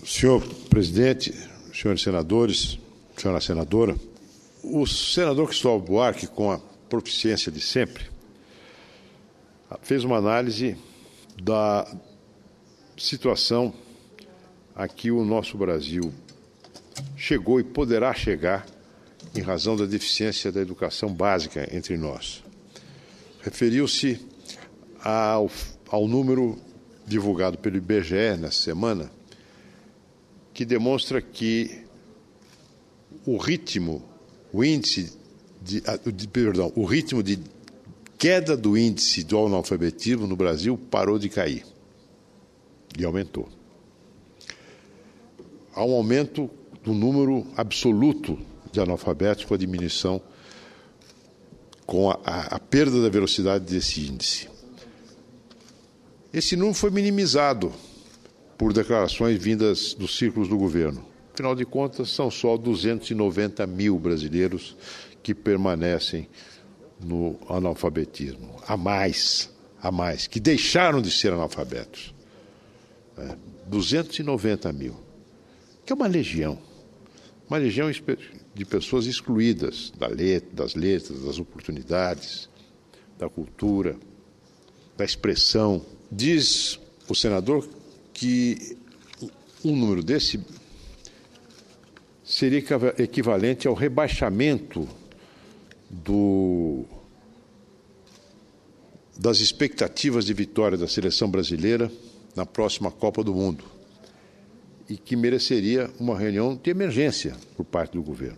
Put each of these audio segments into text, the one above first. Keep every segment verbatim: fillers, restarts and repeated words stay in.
Senhor presidente, senhores senadores, senhora senadora, o senador Cristóvão Buarque, com a proficiência de sempre, fez uma análise da situação a que o nosso Brasil chegou e poderá chegar em razão da deficiência da educação básica entre nós. Referiu-se ao, ao número divulgado pelo I B G E nessa semana, que demonstra que o ritmo, o índice de, de perdão, o ritmo de queda do índice do analfabetismo no Brasil parou de cair e aumentou. Há um aumento do número absoluto de analfabetos com a diminuição, com a, a, a perda da velocidade desse índice. Esse número foi minimizado por declarações vindas dos círculos do governo. Afinal de contas, são só duzentos e noventa mil brasileiros que permanecem no analfabetismo. A mais, a mais, que deixaram de ser analfabetos. É, duzentos e noventa mil, que é uma legião. Uma legião de pessoas excluídas da letra, das letras, das oportunidades, da cultura, da expressão. Diz o senador que um número desse seria equivalente ao rebaixamento do, das expectativas de vitória da seleção brasileira na próxima Copa do Mundo e que mereceria uma reunião de emergência por parte do governo.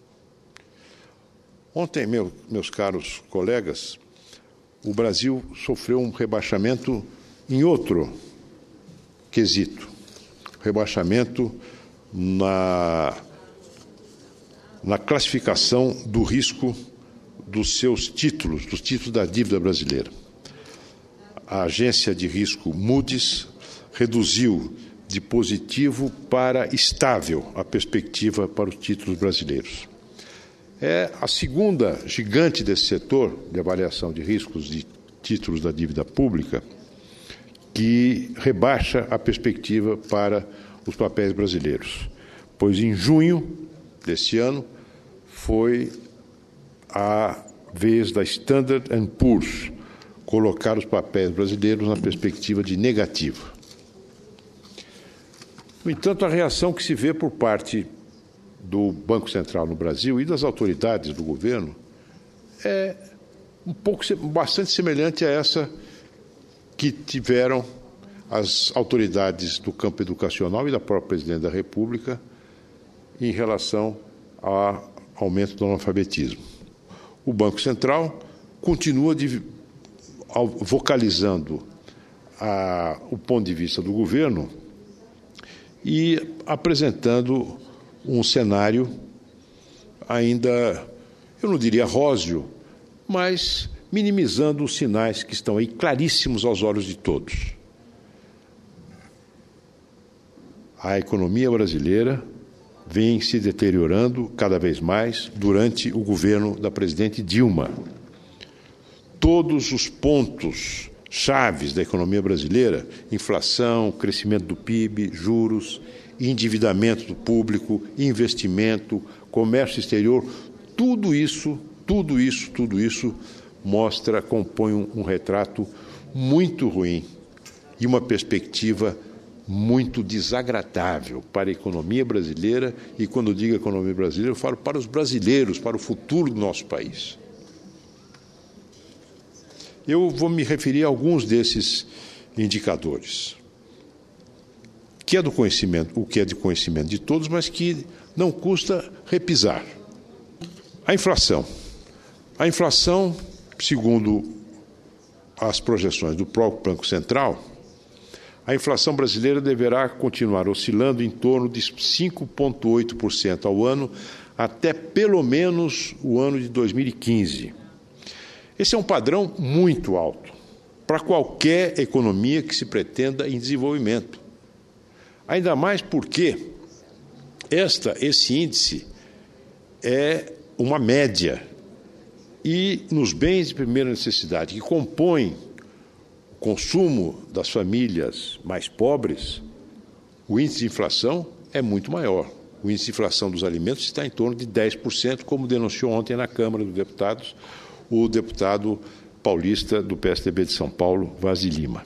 Ontem, meu, meus caros colegas, o Brasil sofreu um rebaixamento em outro quesito, rebaixamento na, na classificação do risco dos seus títulos, dos títulos da dívida brasileira. A agência de risco Moody's reduziu de positivo para estável a perspectiva para os títulos brasileiros. É a segunda gigante desse setor de avaliação de riscos de títulos da dívida pública que rebaixa a perspectiva para os papéis brasileiros, pois em junho deste ano foi a vez da Standard and Poor's colocar os papéis brasileiros na perspectiva de negativo. No entanto, a reação que se vê por parte do Banco Central no Brasil e das autoridades do governo é um pouco, bastante semelhante a essa que tiveram as autoridades do campo educacional e da própria Presidente da República em relação ao aumento do analfabetismo. O Banco Central continua de, vocalizando a, o ponto de vista do governo e apresentando um cenário ainda, eu não diria róseo, mas minimizando os sinais que estão aí claríssimos aos olhos de todos. A economia brasileira vem se deteriorando cada vez mais durante o governo da presidente Dilma. Todos os pontos chaves da economia brasileira, inflação, crescimento do P I B, juros, endividamento do público, investimento, comércio exterior, tudo isso, tudo isso, tudo isso mostra, compõe um, um retrato muito ruim e uma perspectiva muito desagradável para a economia brasileira, e quando eu digo economia brasileira, eu falo para os brasileiros, para o futuro do nosso país. Eu vou me referir a alguns desses indicadores, que é do conhecimento, o que é de conhecimento de todos, mas que não custa repisar. A inflação. A inflação, segundo as projeções do próprio Banco Central, a inflação brasileira deverá continuar oscilando em torno de cinco vírgula oito por cento ao ano até pelo menos o ano de dois mil e quinze. Esse é um padrão muito alto para qualquer economia que se pretenda em desenvolvimento. Ainda mais porque esta, esse índice é uma média e nos bens de primeira necessidade que compõem o consumo das famílias mais pobres, O índice de inflação é muito maior. O índice de inflação dos alimentos está em torno de dez por cento, como denunciou ontem na Câmara dos Deputados o deputado paulista do P S D B de São Paulo, Vaz de Lima.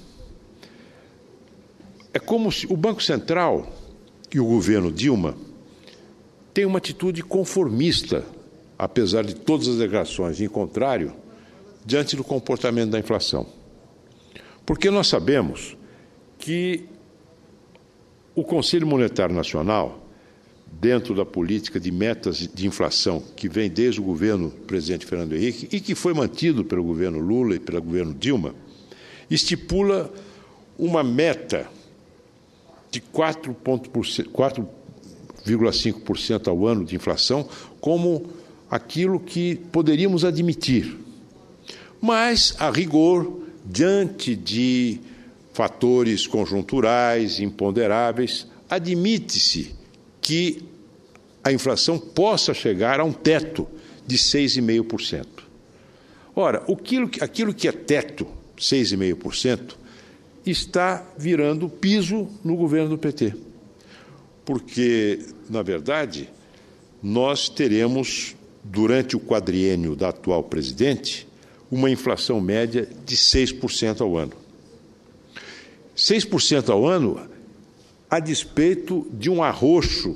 É como se o Banco Central e o governo Dilma têm uma atitude conformista, apesar de todas as declarações em contrário, diante do comportamento da inflação. Porque nós sabemos que o Conselho Monetário Nacional, dentro da política de metas de inflação que vem desde o governo do presidente Fernando Henrique e que foi mantido pelo governo Lula e pelo governo Dilma, estipula uma meta de quatro vírgula cinco por cento ao ano de inflação como aquilo que poderíamos admitir. Mas, a rigor, diante de fatores conjunturais, imponderáveis, admite-se que a inflação possa chegar a um teto de seis vírgula cinco por cento. Ora, aquilo, aquilo que é teto, seis vírgula cinco por cento, está virando piso no governo do P T. Porque, na verdade, nós teremos, durante o quadriênio da atual presidente, uma inflação média de seis por cento ao ano. seis por cento ao ano a despeito de um arroxo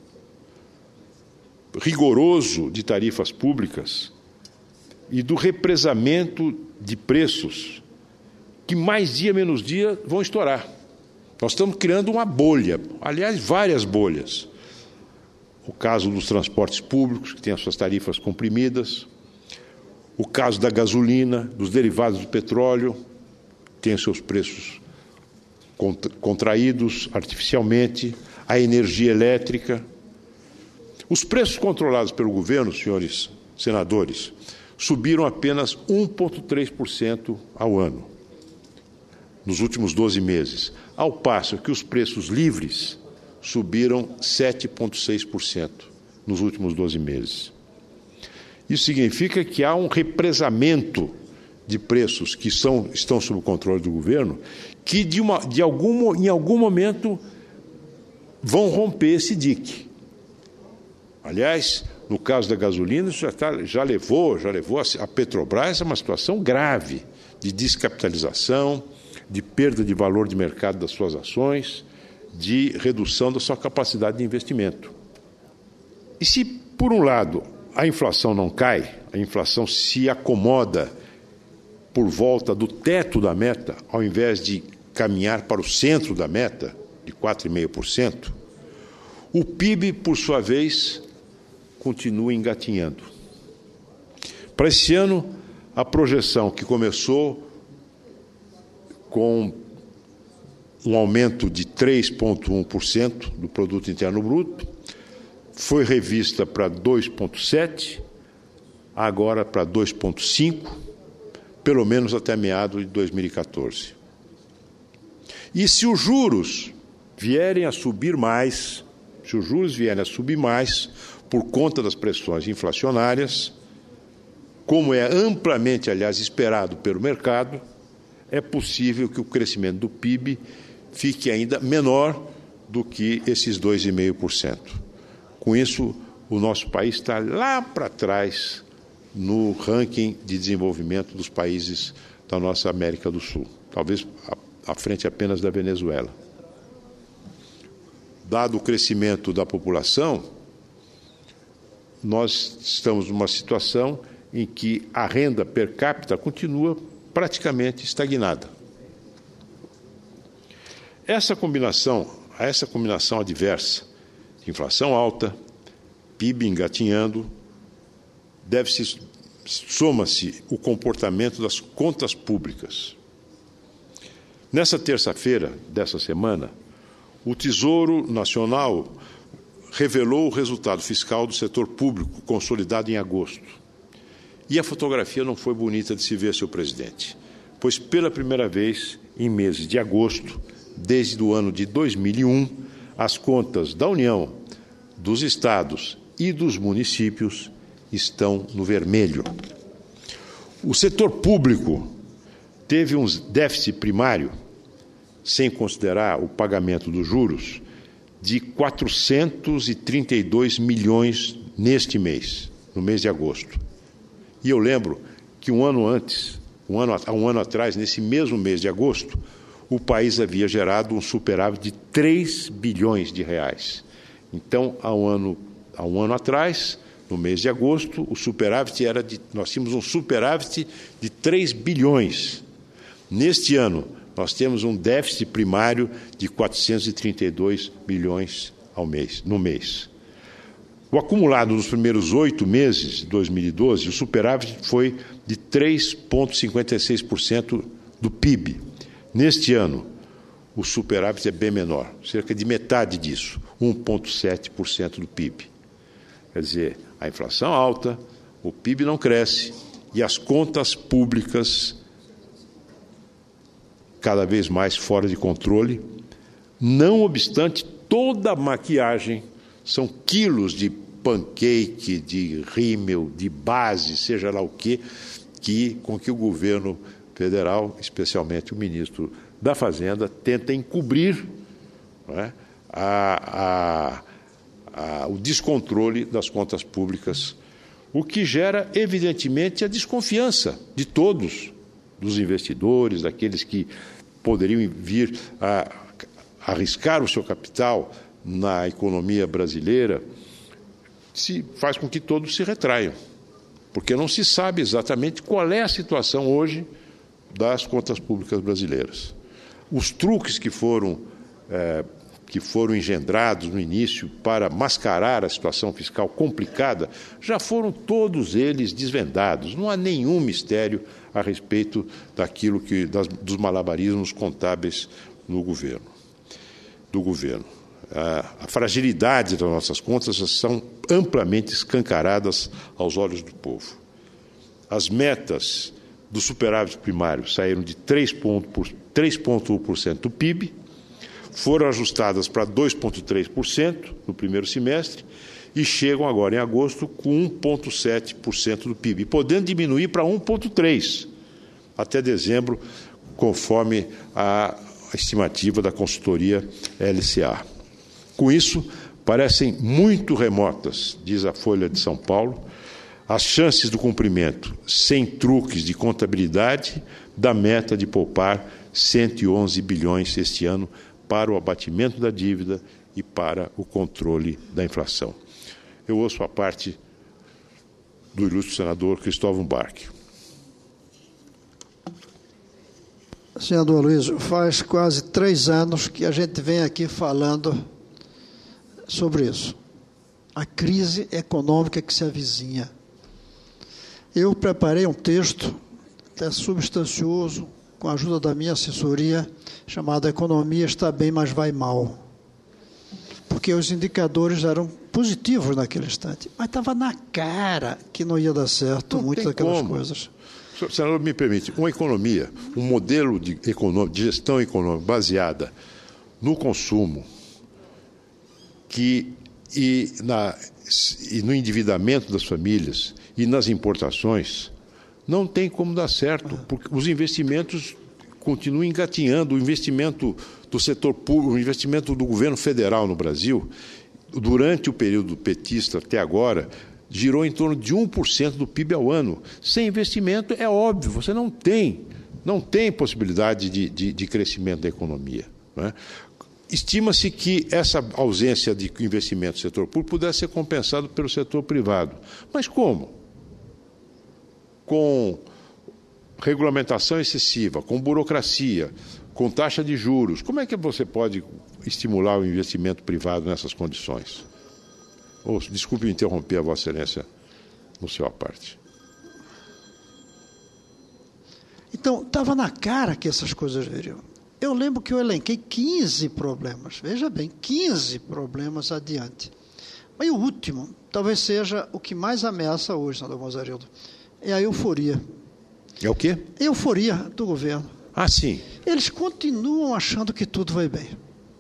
rigoroso de tarifas públicas e do represamento de preços que mais dia menos dia vão estourar. Nós estamos criando uma bolha, aliás, várias bolhas. O caso dos transportes públicos, que têm as suas tarifas comprimidas, o caso da gasolina, dos derivados do petróleo, que têm seus preços contraídos artificialmente, a energia elétrica. Os preços controlados pelo governo, senhores senadores, subiram apenas um vírgula três por cento ao ano, nos últimos doze meses, ao passo que os preços livres subiram sete vírgula seis por cento nos últimos doze meses. Isso significa que há um represamento de preços que são, estão sob o controle do governo, que de uma, de algum, em algum momento vão romper esse dique. Aliás, no caso da gasolina, isso já, tá, já levou, já levou a, a Petrobras a uma situação grave de descapitalização, de perda de valor de mercado das suas ações, de redução da sua capacidade de investimento. E se, por um lado, a inflação não cai, a inflação se acomoda por volta do teto da meta, ao invés de caminhar para o centro da meta, de quatro vírgula cinco por cento, o P I B, por sua vez, continua engatinhando. Para esse ano, a projeção que começou com um aumento de três vírgula um por cento do Produto Interno Bruto, foi revista para dois vírgula sete por cento, agora para dois vírgula cinco por cento, pelo menos até meados de dois mil e quatorze. E se os juros vierem a subir mais, se os juros vierem a subir mais por conta das pressões inflacionárias, como é amplamente, aliás, esperado pelo mercado, é possível que o crescimento do P I B fique ainda menor do que esses dois vírgula cinco por cento. Com isso, o nosso país está lá para trás no ranking de desenvolvimento dos países da nossa América do Sul, talvez à frente apenas da Venezuela. Dado o crescimento da população, nós estamos numa situação em que a renda per capita continua praticamente estagnada. Essa combinação, essa combinação adversa de inflação alta, P I B engatinhando, deve-se, soma-se o comportamento das contas públicas. Nessa terça-feira dessa semana, o Tesouro Nacional revelou o resultado fiscal do setor público consolidado em agosto. E a fotografia não foi bonita de se ver, senhor presidente, pois pela primeira vez, em meses de agosto, desde o ano de dois mil e um, as contas da União, dos estados e dos municípios estão no vermelho. O setor público teve um déficit primário, sem considerar o pagamento dos juros, de quatrocentos e trinta e dois milhões neste mês, no mês de agosto. E eu lembro que um ano antes, um ano, há um ano atrás, nesse mesmo mês de agosto, o país havia gerado um superávit de três bilhões de reais. Então, há um ano, há um ano atrás, no mês de agosto, o superávit era de, nós tínhamos um superávit de três bilhões. Neste ano, nós temos um déficit primário de quatrocentos e trinta e dois bilhões ao mês, no mês. O acumulado nos primeiros oito meses de dois mil e doze, o superávit foi de três vírgula cinquenta e seis por cento do P I B. Neste ano, o superávit é bem menor, cerca de metade disso, um vírgula sete por cento do P I B. Quer dizer, a inflação alta, o P I B não cresce e as contas públicas cada vez mais fora de controle, não obstante toda a maquiagem, são quilos de pancake, de rímel, de base, seja lá o quê, que, com que o governo federal, especialmente o ministro da Fazenda, tenta encobrir, não é, a, a, a, o descontrole das contas públicas, o que gera, evidentemente, a desconfiança de todos, dos investidores, daqueles que poderiam vir a arriscar o seu capital na economia brasileira, se faz com que todos se retraiam, porque não se sabe exatamente qual é a situação hoje das contas públicas brasileiras. Os truques que foram, é, que foram engendrados no início para mascarar a situação fiscal complicada, já foram todos eles desvendados. Não há nenhum mistério a respeito daquilo que, das, dos malabarismos contábeis no governo, do governo. A, a fragilidade das nossas contas são amplamente escancaradas aos olhos do povo. As metas do superávit primário saíram de três vírgula um por cento do P I B, foram ajustadas para dois vírgula três por cento no primeiro semestre e chegam agora em agosto com um vírgula sete por cento do P I B, podendo diminuir para um vírgula três por cento até dezembro, conforme a estimativa da consultoria L C A. Com isso, parecem muito remotas, diz a Folha de São Paulo, as chances do cumprimento, sem truques de contabilidade, da meta de poupar cento e onze bilhões este ano para o abatimento da dívida e para o controle da inflação. Eu ouço a parte do ilustre senador Cristóvão Barque. Senador Luiz, faz quase três anos que a gente vem aqui falando sobre isso. A crise econômica que se avizinha. Eu preparei um texto, até substancioso, com a ajuda da minha assessoria, chamado Economia está bem, mas vai mal. Porque os indicadores eram positivos naquele instante, mas estava na cara que não ia dar certo não muitas daquelas como. coisas. Senador, me permite, uma economia, um modelo de, econômico, de gestão econômica baseada no consumo que, e, na, e no endividamento das famílias e nas importações, não tem como dar certo, porque os investimentos continuam engatinhando. O investimento do setor público, o investimento do governo federal no Brasil, durante o período petista até agora, girou em torno de um por cento do P I B ao ano. Sem investimento, é óbvio, você não tem, não tem possibilidade de, de, de crescimento da economia, não é? Estima-se que essa ausência de investimento no setor público pudesse ser compensado pelo setor privado. Mas como? Com regulamentação excessiva, com burocracia, com taxa de juros. Como é que você pode estimular o investimento privado nessas condições? Oh, desculpe me interromper, a Vossa Excelência, no seu à parte. Então, estava na cara que essas coisas viriam. Eu lembro que eu elenquei quinze problemas. Veja bem, quinze problemas adiante. Mas o último, talvez seja o que mais ameaça hoje, senador Mozarildo, é a euforia. É o quê? Euforia do governo. Ah, sim. Eles continuam achando que tudo vai bem.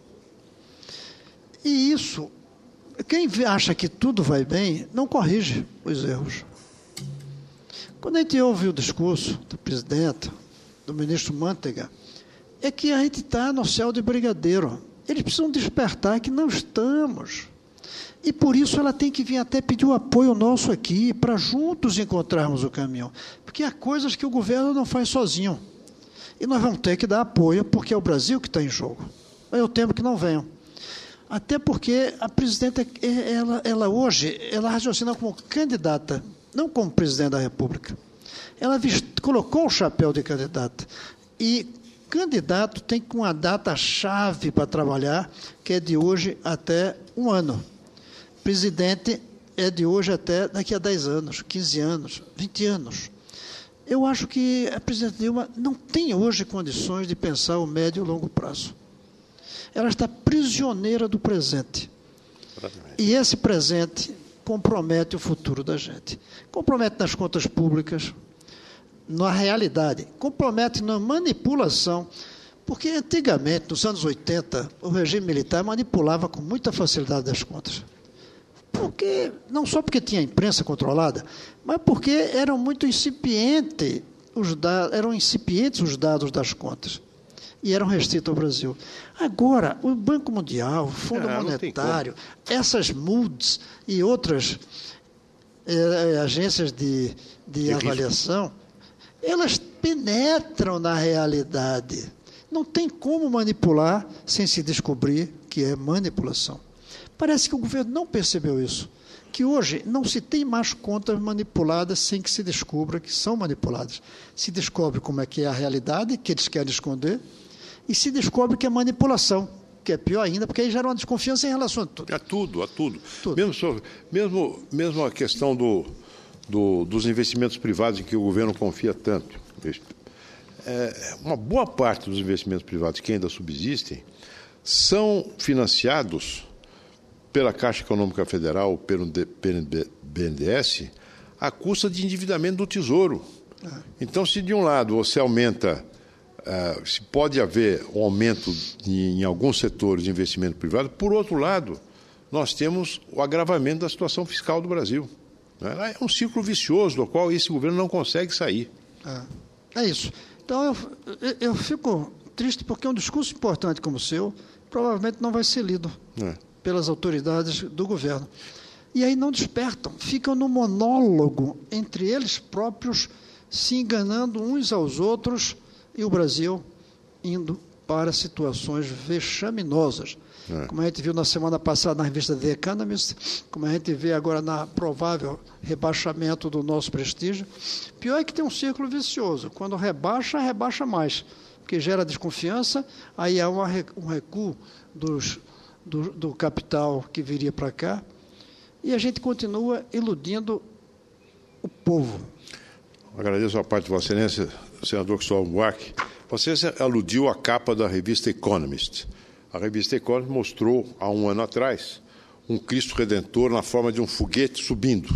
E isso, quem acha que tudo vai bem, não corrige os erros. Quando a gente ouve o discurso do presidente, do ministro Manteiga, é que a gente está no céu de brigadeiro. Eles precisam despertar que não estamos. E por isso ela tem que vir até pedir o apoio nosso aqui, para juntos encontrarmos o caminho. Porque há coisas que o governo não faz sozinho. E nós vamos ter que dar apoio, porque é o Brasil que está em jogo. Eu temo que não venham. Até porque a presidenta, ela, ela hoje, ela raciocina como candidata, não como presidente da República. Ela vist, colocou o chapéu de candidata. E candidato tem uma data-chave para trabalhar, que é de hoje até um ano. Presidente é de hoje até daqui a dez anos, quinze anos, vinte anos. Eu acho que a presidente Dilma não tem hoje condições de pensar o médio e o longo prazo. Ela está prisioneira do presente. E esse presente compromete o futuro da gente. Compromete nas contas públicas, na realidade, compromete na manipulação, porque antigamente, nos anos oitenta, o regime militar manipulava com muita facilidade as contas. Porque, não só porque tinha a imprensa controlada, mas porque eram muito incipientes os dados, eram incipientes os dados das contas. E eram restritos ao Brasil. Agora, o Banco Mundial, o Fundo ah, Monetário, essas Moody's e outras eh, agências de, de avaliação, elas penetram na realidade. Não tem como manipular sem se descobrir que é manipulação. Parece que o governo não percebeu isso, que hoje não se tem mais contas manipuladas sem que se descubra que são manipuladas. Se descobre como é que é a realidade, que eles querem esconder, e se descobre que é manipulação, que é pior ainda, porque aí gera uma desconfiança em relação a tudo. A tudo, a tudo. tudo. Mesmo, mesmo, mesmo a questão do, do, dos investimentos privados em que o governo confia tanto. É, uma boa parte dos investimentos privados que ainda subsistem são financiados pela Caixa Econômica Federal, pelo B N D E S, à custa de endividamento do Tesouro. Então, se de um lado você aumenta, uh, se pode haver um aumento em, em alguns setores de investimento privado, por outro lado, nós temos o agravamento da situação fiscal do Brasil. É um ciclo vicioso do qual esse governo não consegue sair. É, é isso. Então, eu, eu fico triste porque um discurso importante como o seu provavelmente não vai ser lido é. pelas autoridades do governo. E aí não despertam, ficam no monólogo entre eles próprios, se enganando uns aos outros, e o Brasil indo para situações vexaminosas. É. Como a gente viu na semana passada na revista The Economist, como a gente vê agora na provável rebaixamento do nosso prestígio. Pior é que tem um círculo vicioso. Quando rebaixa, rebaixa mais, porque gera desconfiança, aí há uma, um recuo dos, do, do capital que viria para cá, e a gente continua iludindo o povo. Agradeço a parte de Vossa Excelência, senador Cristóvão Buarque. Você aludiu à capa da revista Economist. A revista Economist mostrou, há um ano atrás, um Cristo Redentor na forma de um foguete subindo.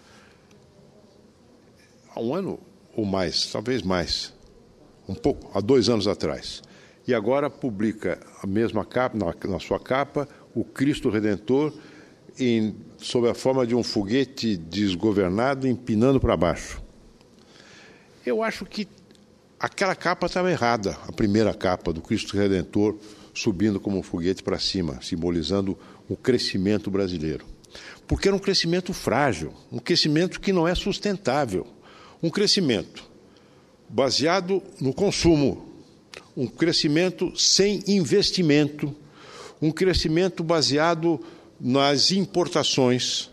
Há um ano ou mais, talvez mais, um pouco, há dois anos atrás. E agora publica a mesma capa, na, na sua capa, o Cristo Redentor em, sob a forma de um foguete desgovernado empinando para baixo. Eu acho que aquela capa estava errada, a primeira capa do Cristo Redentor subindo como um foguete para cima, simbolizando o crescimento brasileiro. Porque era um crescimento frágil, um crescimento que não é sustentável, um crescimento baseado no consumo, um crescimento sem investimento, um crescimento baseado nas importações.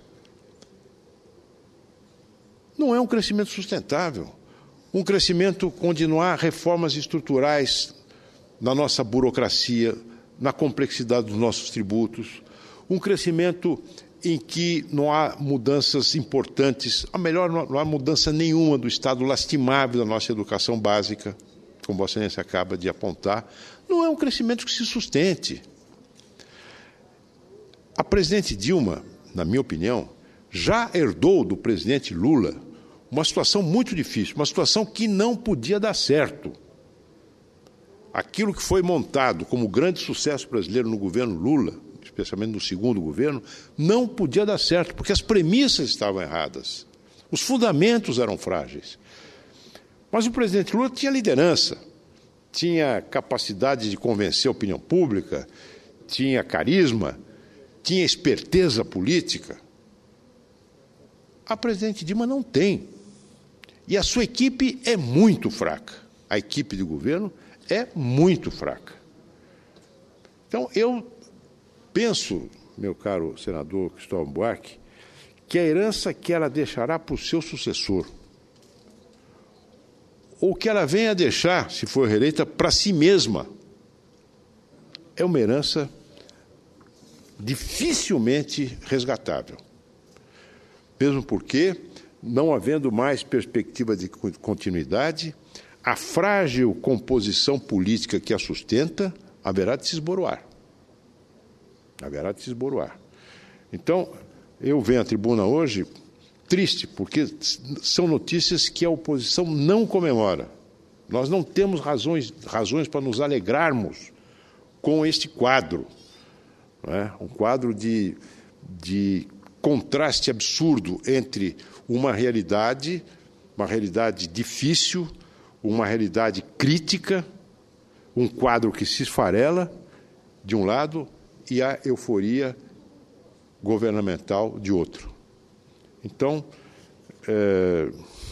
Não é um crescimento sustentável. Um crescimento onde não há reformas estruturais na nossa burocracia, na complexidade dos nossos tributos, um crescimento em que não há mudanças importantes, a melhor, não há mudança nenhuma do estado lastimável da nossa educação básica, como Vossa Excelência acaba de apontar, não é um crescimento que se sustente. A presidente Dilma, na minha opinião, já herdou do presidente Lula uma situação muito difícil, uma situação que não podia dar certo. Aquilo que foi montado como grande sucesso brasileiro no governo Lula, especialmente no segundo governo, não podia dar certo, porque as premissas estavam erradas. Os fundamentos eram frágeis. Mas o presidente Lula tinha liderança, tinha capacidade de convencer a opinião pública, tinha carisma, tinha esperteza política. A presidente Dilma não tem. E a sua equipe é muito fraca. A equipe de governo é muito fraca. Então, eu penso, meu caro senador Cristóvão Buarque, que a herança que ela deixará para o seu sucessor, ou que ela venha deixar, se for reeleita, para si mesma, é uma herança dificilmente resgatável. Mesmo porque, não havendo mais perspectiva de continuidade, a frágil composição política que a sustenta haverá de se esboroar. Haverá de se esboroar. Então, eu venho à tribuna hoje triste, porque são notícias que a oposição não comemora. Nós não temos razões, razões para nos alegrarmos com este quadro, não é? Um quadro de, de contraste absurdo entre uma realidade, uma realidade difícil, uma realidade crítica, um quadro que se esfarela, de um lado, e a euforia governamental de outro. Então, é,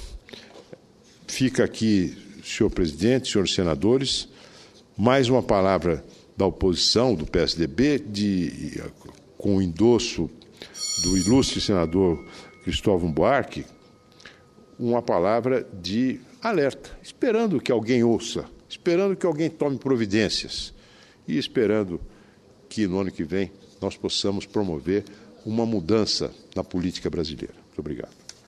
fica aqui, senhor presidente, senhores senadores, mais uma palavra da oposição, do P S D B, de, com o endosso do ilustre senador Cristóvão Buarque, uma palavra de alerta, esperando que alguém ouça, esperando que alguém tome providências e esperando que no ano que vem nós possamos promover uma mudança na política brasileira. Muito obrigado.